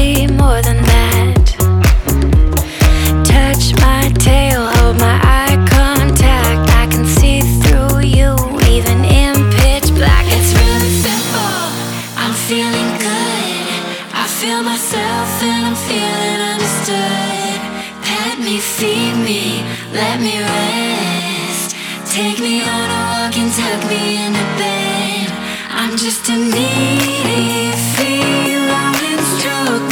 be more than that. Touch my tail, hold my eye contact. I can see through you, even in pitch black. It's really simple, I'm feeling good. I feel myself and I'm feeling understood. Pat me, feed me, let me rest. Take me on a walk and tuck me into bed. I'm just a needy feline stroke.